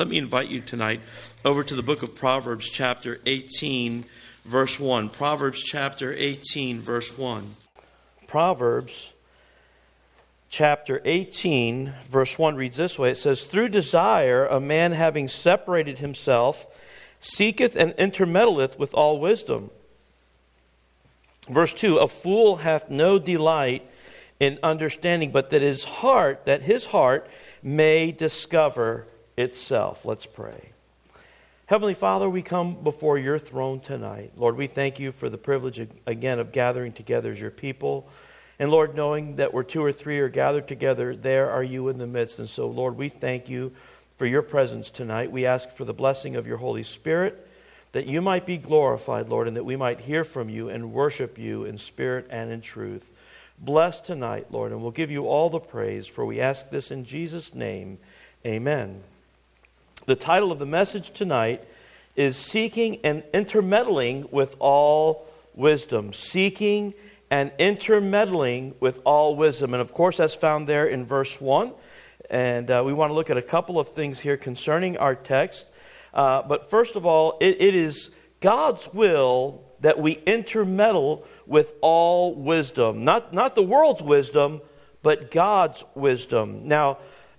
Let me invite you tonight over to the book of Proverbs chapter 18, verse 1. Proverbs chapter 18, verse 1. Proverbs chapter 18, verse 1 reads this way. It says, "Through desire a man having separated himself seeketh and intermeddleth with all wisdom." Verse 2, "A fool hath no delight in understanding, but that his heart may discover itself." Let's pray. Heavenly Father, we come before your throne tonight. Lord, we thank you for the privilege again of gathering together as your people. And Lord, knowing that where two or three are gathered together, there are you in the midst. And so, Lord, we thank you for your presence tonight. We ask for the blessing of your Holy Spirit, that you might be glorified, Lord, and that we might hear from you and worship you in spirit and in truth. Bless tonight, Lord, and we'll give you all the praise, for we ask this in Jesus' name. Amen. The title of the message tonight is Seeking and Intermeddling with All Wisdom. Seeking and intermeddling with all wisdom. And of course, that's found there in verse 1. And we want to look at a couple of things here concerning our text. But first of all, it is God's will that we intermeddle with all wisdom. Not the world's wisdom, but God's wisdom. Now,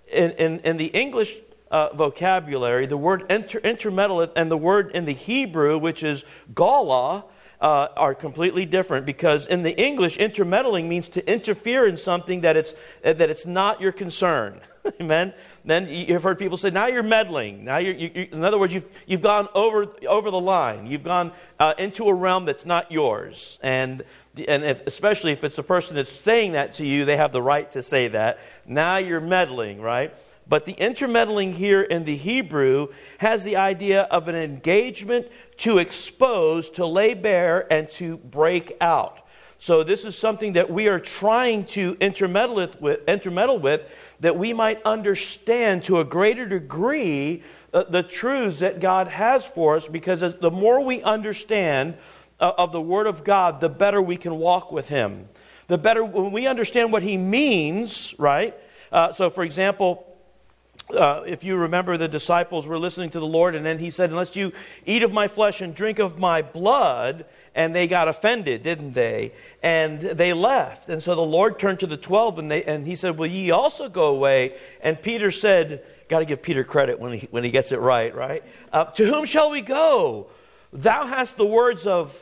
in the English vocabulary, the word intermeddle and the word in the Hebrew, which is gala, are completely different, because in the English, intermeddling means to interfere in something that it's not your concern. Amen. Then you've heard people say, "Now you're meddling." Now in other words, you've gone over the line. You've gone into a realm that's not yours. And especially if it's the person that's saying that to you, they have the right to say that. Now you're meddling, right? But the intermeddling here in the Hebrew has the idea of an engagement to expose, to lay bare, and to break out. So this is something that we are trying to intermeddle with, that we might understand to a greater degree the truths that God has for us, because the more we understand of the Word of God, the better we can walk with Him. The better when we understand what He means, right? So for example, if you remember, the disciples were listening to the Lord, and then He said, "Unless you eat of my flesh and drink of my blood," and they got offended, didn't they? And they left. And so the Lord turned to the 12, and He said, "Will ye also go away?" And Peter said, got to give Peter credit when he gets it right? "To whom shall we go? Thou hast the words of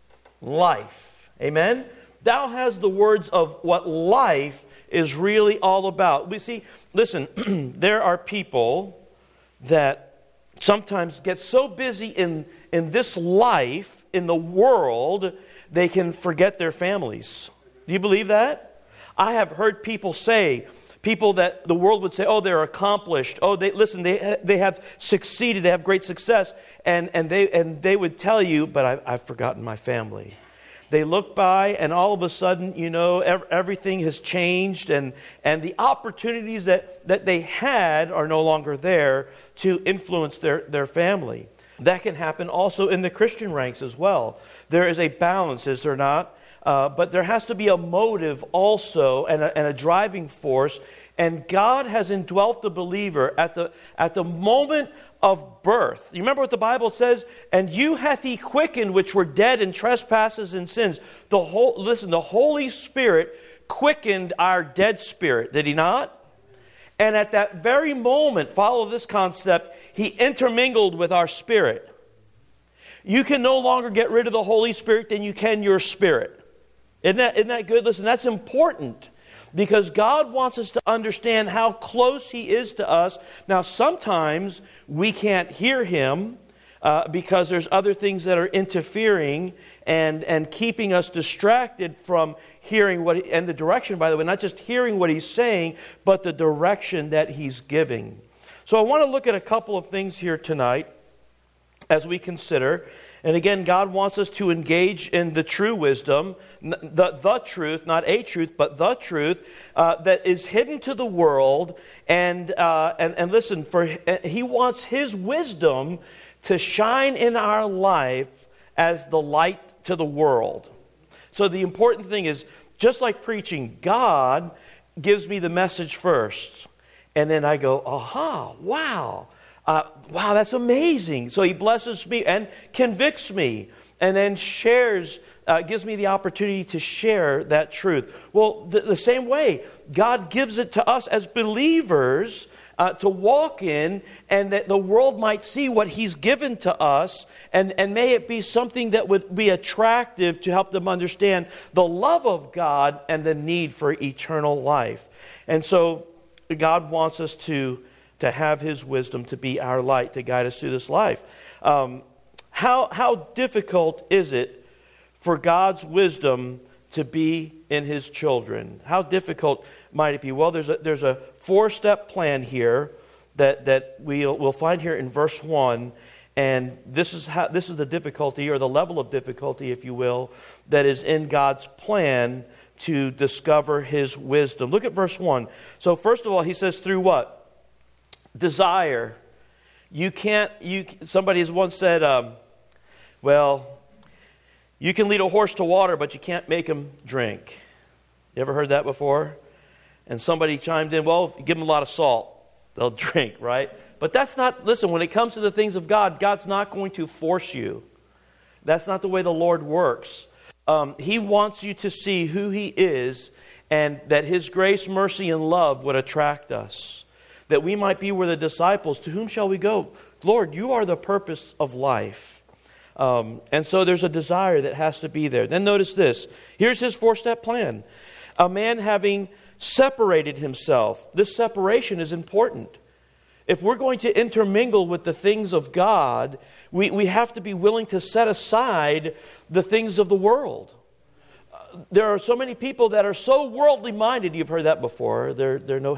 life." Amen? Thou hast the words of what life is really all about. We see, listen, there are people that sometimes get so busy in this life, in the world, they can forget their families. Do you believe that? I have heard people that the world would say, "Oh, they're accomplished. Oh, they have succeeded. They have great success." And they would tell you, "But I've forgotten my family." They look by, and all of a sudden, everything has changed, and the opportunities that they had are no longer there to influence their family. That can happen also in the Christian ranks as well. There is a balance, is there not? But there has to be a motive also, and a driving force. And God has indwelt the believer at the moment of birth. You remember what the Bible says? "And you hath He quickened which were dead in trespasses and sins." The Holy Spirit quickened our dead spirit, did He not? And at that very moment, follow this concept, He intermingled with our spirit. You can no longer get rid of the Holy Spirit than you can your spirit. Isn't that good? Listen, that's important, because God wants us to understand how close He is to us. Now, sometimes we can't hear Him because there's other things that are interfering and keeping us distracted from hearing and the direction, by the way, not just hearing what He's saying, but the direction that He's giving. So I want to look at a couple of things here tonight as we consider. And again, God wants us to engage in the true wisdom, the truth, not a truth, but the truth that is hidden to the world. And listen, He wants His wisdom to shine in our life as the light to the world. So the important thing is, just like preaching, God gives me the message first. And then I go, aha, wow. Wow, that's amazing. So he blesses me and convicts me and then gives me the opportunity to share that truth. Well, the same way, God gives it to us as believers to walk in, and that the world might see what He's given to us, and may it be something that would be attractive to help them understand the love of God and the need for eternal life. And so God wants us to have His wisdom to be our light, to guide us through this life. How difficult is it for God's wisdom to be in His children? How difficult might it be? Well, there's a 4-step plan here that we'll find here in verse 1, and this is the difficulty, or the level of difficulty, if you will, that is in God's plan to discover His wisdom. Look at verse 1. So first of all, he says, through what? Desire. Somebody has once said, well, you can lead a horse to water, but you can't make him drink. You ever heard that before? And somebody chimed in, well, give them a lot of salt, they'll drink, right? But that's not, listen, when it comes to the things of God, God's not going to force you. That's not the way the Lord works. He wants you to see who He is, and that His grace, mercy, and love would attract us. That we might be where the disciples, to whom shall we go? Lord, you are the purpose of life. And so there's a desire that has to be there. Then notice this. Here's His 4-step plan. A man having separated himself. This separation is important. If we're going to intermingle with the things of God, we have to be willing to set aside the things of the world. There are so many people that are so worldly minded. You've heard that before. They're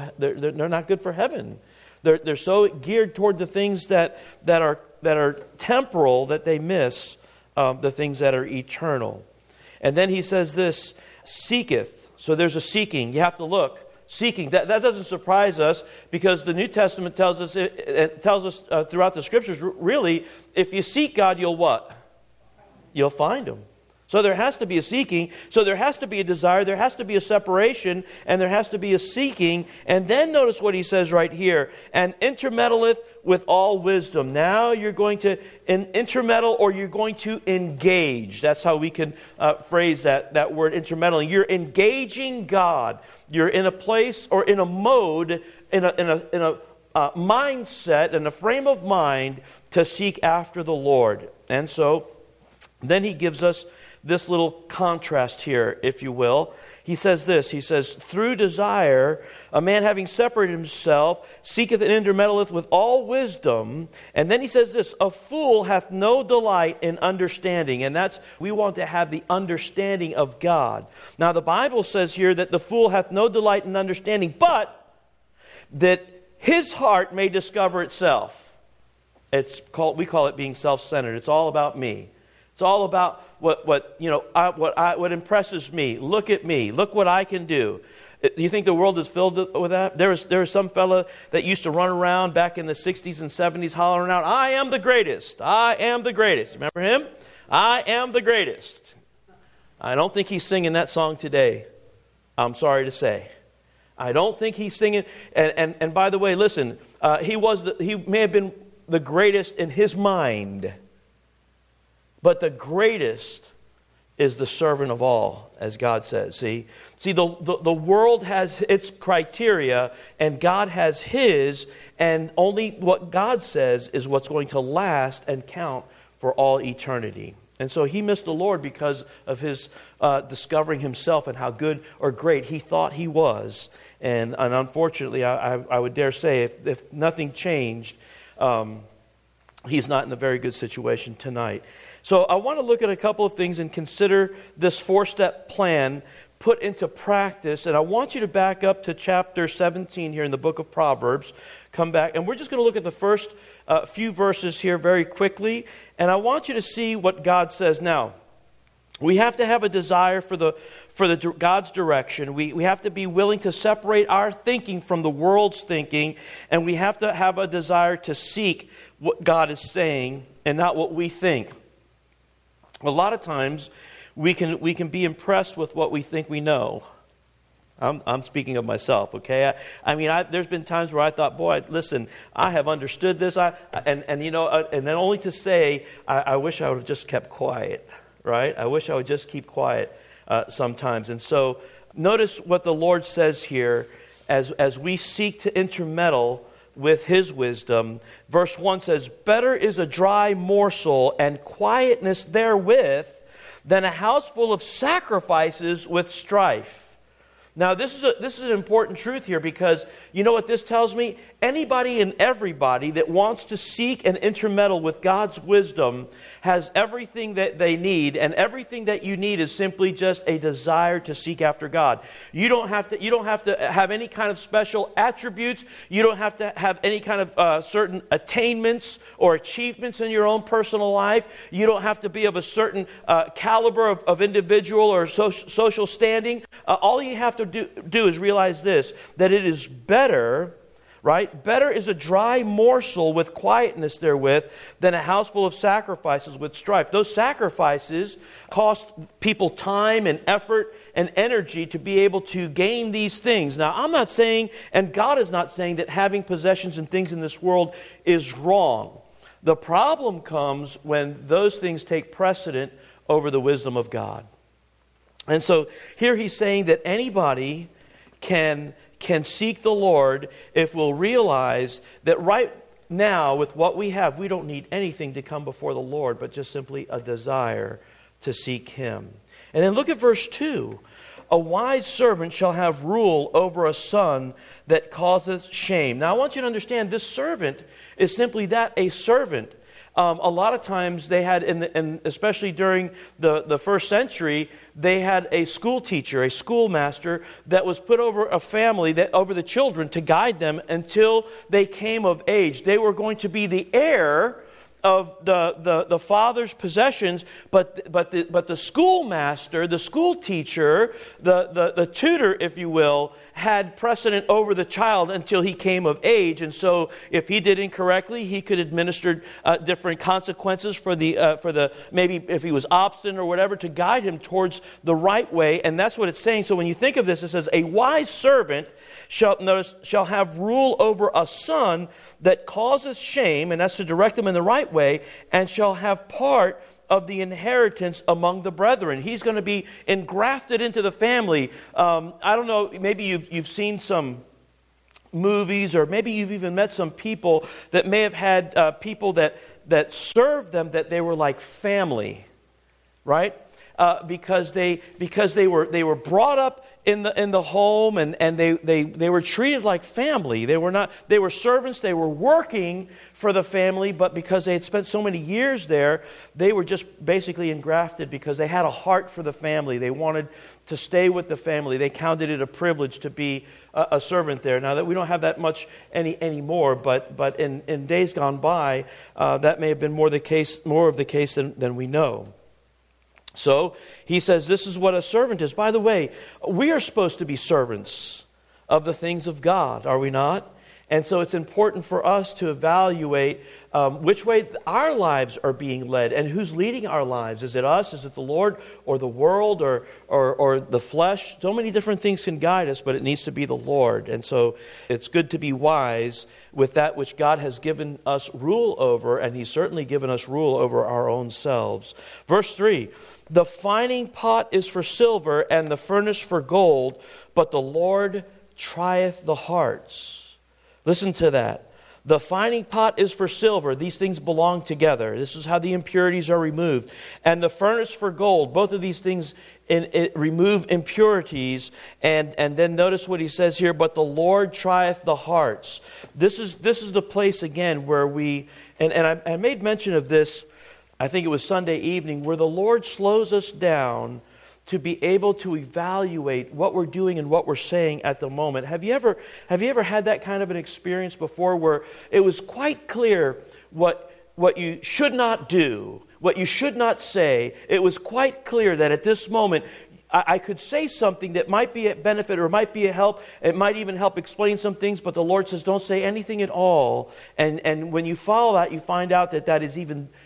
not good for heaven. They're so geared toward the things that are temporal that they miss the things that are eternal. And then he says this, seeketh. So there's a seeking. You have to look. Seeking. That doesn't surprise us, because the New Testament tells us throughout the Scriptures, really, if you seek God, you'll what? You'll find Him. So there has to be a seeking. So there has to be a desire. There has to be a separation. And there has to be a seeking. And then notice what he says right here. And intermeddleth with all wisdom. Now you're going to intermeddle, or you're going to engage. That's how we can phrase that word, intermeddling. You're engaging God. You're in a place or in a mode, in a mindset, in a frame of mind to seek after the Lord. And so then he gives us this little contrast here, if you will. He says this, he says, through desire, a man having separated himself, seeketh and intermeddleth with all wisdom. And then he says this, a fool hath no delight in understanding. And we want to have the understanding of God. Now the Bible says here that the fool hath no delight in understanding, but that his heart may discover itself. We call it being self-centered. It's all about me. It's all about what impresses me. Look at me. Look what I can do. Do you think the world is filled with that? There was some fella that used to run around back in the 60s and 70s hollering out, I am the greatest. I am the greatest. Remember him? I am the greatest. I don't think he's singing that song today. I'm sorry to say. I don't think he's singing. And by the way, listen, he may have been the greatest in his mind. But the greatest is the servant of all, as God says. See, the world has its criteria, and God has His, and only what God says is what's going to last and count for all eternity. And so he missed the Lord because of his discovering himself and how good or great he thought he was. And unfortunately, I would dare say, if nothing changed, he's not in a very good situation tonight. So I want to look at a couple of things and consider this 4-step plan put into practice. And I want you to back up to chapter 17 here in the book of Proverbs. Come back. And we're just going to look at the first few verses here very quickly. And I want you to see what God says. Now, we have to have a desire for God's direction. We have to be willing to separate our thinking from the world's thinking. And we have to have a desire to seek what God is saying and not what we think. A lot of times we can be impressed with what we think we know. I'm speaking of myself, okay? There's been times where I thought, boy, listen, I have understood this, and then only to say, I wish I would have just kept quiet, right? I wish I would just keep quiet sometimes. And so notice what the Lord says here as we seek to intermeddle with His wisdom. Verse 1 says, better is a dry morsel and quietness therewith than a house full of sacrifices with strife. Now, this is an important truth here, because you know what this tells me? Anybody and everybody that wants to seek and intermeddle with God's wisdom has everything that they need, and everything that you need is simply just a desire to seek after God. You don't have to have any kind of special attributes. You don't have to have any kind of certain attainments or achievements in your own personal life. You don't have to be of a certain caliber of individual or social standing. All you have to do is realize this, that it is better, right? Better is a dry morsel with quietness therewith than a house full of sacrifices with strife. Those sacrifices cost people time and effort and energy to be able to gain these things. Now, I'm not saying, and God is not saying, that having possessions and things in this world is wrong. The problem comes when those things take precedent over the wisdom of God. And so here he's saying that anybody can seek the Lord if we'll realize that right now, with what we have, we don't need anything to come before the Lord, but just simply a desire to seek Him. And then look at verse 2. A wise servant shall have rule over a son that causeth shame. Now I want you to understand, this servant is simply that, a servant. A lot of times they had, and especially during the first century, they had a school teacher, a schoolmaster that was put over a family, over the children, to guide them until they came of age. They were going to be the heir of the father's possessions, but the schoolmaster, the school teacher, the tutor, if you will, had precedent over the child until he came of age. And so if he did incorrectly, he could administer different consequences for the maybe if he was obstinate or whatever, to guide him towards the right way. And that's what it's saying. So when you think of this, it says, a wise servant shall have rule over a son that causes shame, and that's to direct him in the right way, and shall have part of the inheritance among the brethren. He's going to be engrafted into the family. I don't know, maybe you've seen some movies, or maybe you've even met some people that may have had people that served them, that they were like family, right? Because they were brought up in the home, and they were treated like family. They were servants. They were working for the family, but because they had spent so many years there, they were just basically engrafted because they had a heart for the family. They wanted to stay with the family. They counted it a privilege to be a servant there. Now that we don't have that much anymore, but in days gone by, that may have been more of the case than we know. So he says this is what a servant is. By the way, we are supposed to be servants of the things of God, are we not? And so it's important for us to evaluate which way our lives are being led, and who's leading our lives. Is it us? Is it the Lord, or the world, or the flesh? So many different things can guide us, but it needs to be the Lord. And so it's good to be wise with that which God has given us rule over, and He's certainly given us rule over our own selves. Verse 3, the fining pot is for silver, and the furnace for gold, but the Lord trieth the hearts. Listen to that. The fining pot is for silver. These things belong together. This is how the impurities are removed. And the furnace for gold. Both of these things remove impurities. And then notice what he says here. But the Lord trieth the hearts. This is the place again where we, and I made mention of this, I think it was Sunday evening, where the Lord slows us down to be able to evaluate what we're doing and what we're saying at the moment. Have you ever had that kind of an experience before, where it was quite clear what you should not do, what you should not say? It was quite clear that at this moment I could say something that might be a benefit or might be a help. It might even help explain some things, but the Lord says don't say anything at all. And when you follow that, you find out that is even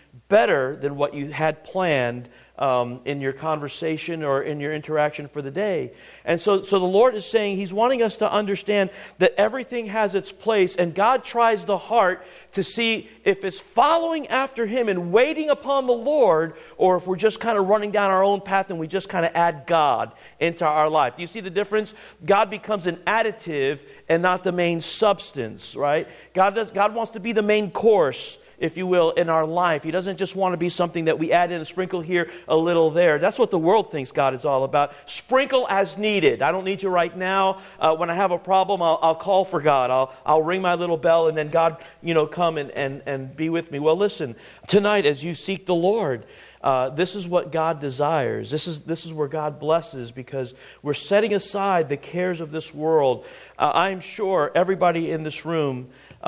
better than what you had planned in your conversation or in your interaction for the day. And so the Lord is saying He's wanting us to understand that everything has its place, and God tries the heart to see if it's following after Him and waiting upon the Lord, or if we're just kind of running down our own path and we just kind of add God into our life. Do you see the difference? God becomes an additive and not the main substance, right? God wants to be the main course, if you will, in our life. He doesn't just want to be something that we add in, a sprinkle here, a little there. That's what the world thinks God is all about. Sprinkle as needed. I don't need you right now. When I have a problem, I'll call for God. I'll ring my little bell, and then God, come and be with me. Well, listen, tonight as you seek the Lord, this is what God desires. This is where God blesses, because we're setting aside the cares of this world. I'm sure everybody in this room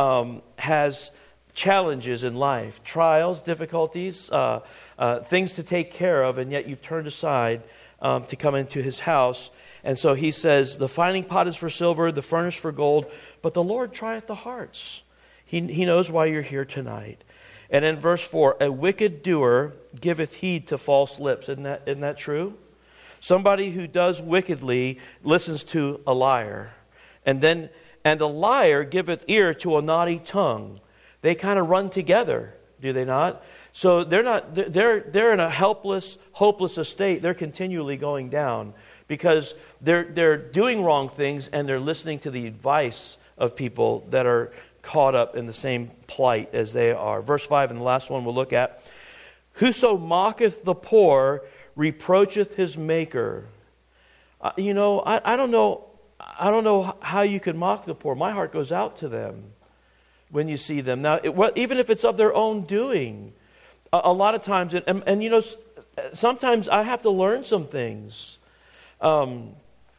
has challenges in life, trials, difficulties, things to take care of, and yet you've turned aside to come into His house. And so He says, the finding pot is for silver, the furnace for gold, but the Lord trieth the hearts. He knows why you're here tonight. And in verse 4, a wicked doer giveth heed to false lips. Isn't that true? Somebody who does wickedly listens to a liar. And a liar giveth ear to a naughty tongue. They kind of run together, do they not? So they're in a helpless, hopeless estate. They're continually going down because they're doing wrong things, and they're listening to the advice of people that are caught up in the same plight as they are. Verse 5, and the last one we'll look at. Whoso mocketh the poor reproacheth his maker. I don't know how you could mock the poor. My heart goes out to them when you see them. Now, even if it's of their own doing, a lot of times, and sometimes I have to learn some things. I'm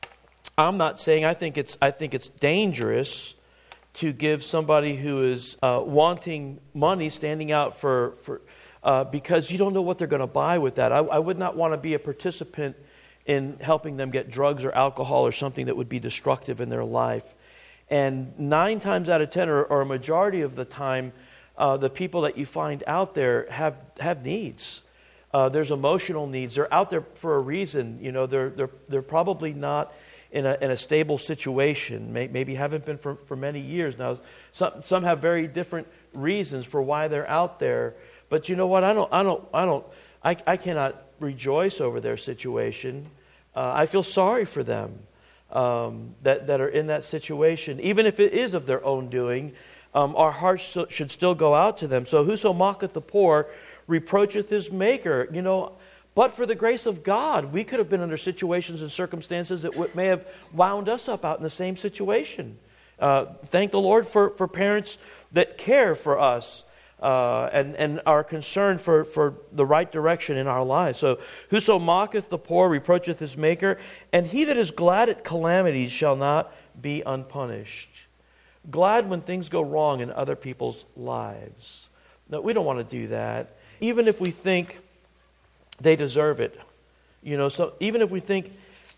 not saying I think it's dangerous to give somebody who is wanting money, standing out for because you don't know what they're going to buy with that. I would not want to be a participant in helping them get drugs or alcohol or something that would be destructive in their life. And 9 times out of 10, or a majority of the time, the people that you find out there have needs. There's emotional needs. They're out there for a reason. They're probably not in a stable situation. Maybe haven't been for many years now. Some have very different reasons for why they're out there. But you know what? I cannot rejoice over their situation. I feel sorry for them. That are in that situation, even if it is of their own doing, our hearts should still go out to them. So whoso mocketh the poor reproacheth his maker. But for the grace of God, we could have been under situations and circumstances that may have wound us up out in the same situation. Thank the Lord for parents that care for us and are concerned for the right direction in our lives. So, whoso mocketh the poor reproacheth his maker, and he that is glad at calamities shall not be unpunished. Glad when things go wrong in other people's lives. No, we don't want to do that. Even if we think they deserve it. So even if we think,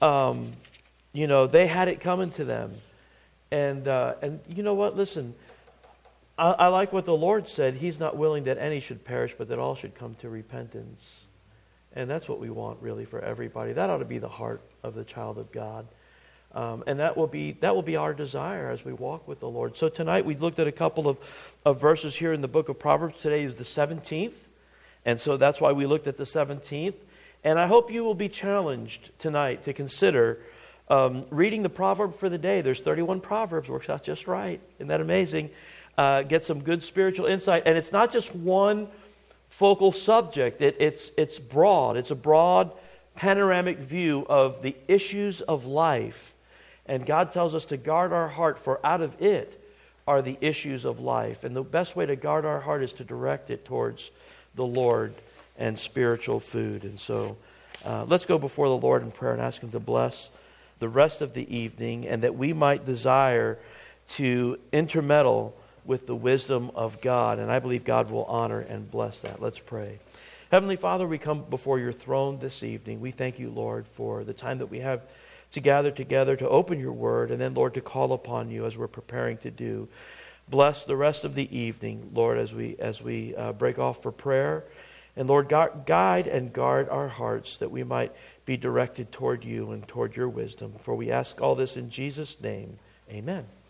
they had it coming to them. And you know what? Listen, I like what the Lord said. He's not willing that any should perish, but that all should come to repentance. And that's what we want, really, for everybody. That ought to be the heart of the child of God. And that will be our desire as we walk with the Lord. So tonight we looked at a couple of verses here in the book of Proverbs. Today is the 17th. And so that's why we looked at the 17th. And I hope you will be challenged tonight to consider reading the proverb for the day. There's 31 proverbs. Works out just right. Isn't that amazing? Get some good spiritual insight. And it's not just one focal subject. It's broad. It's a broad panoramic view of the issues of life. And God tells us to guard our heart, for out of it are the issues of life. And the best way to guard our heart is to direct it towards the Lord and spiritual food. And so let's go before the Lord in prayer and ask Him to bless the rest of the evening, and that we might desire to intermeddle with the wisdom of God. And I believe God will honor and bless that. Let's pray. Heavenly Father, we come before your throne this evening. We thank you, Lord, for the time that we have to gather together to open your word, and then, Lord, to call upon you as we're preparing to do. Bless the rest of the evening, Lord, as we break off for prayer. And Lord, guide and guard our hearts that we might be directed toward you and toward your wisdom. For we ask all this in Jesus' name. Amen.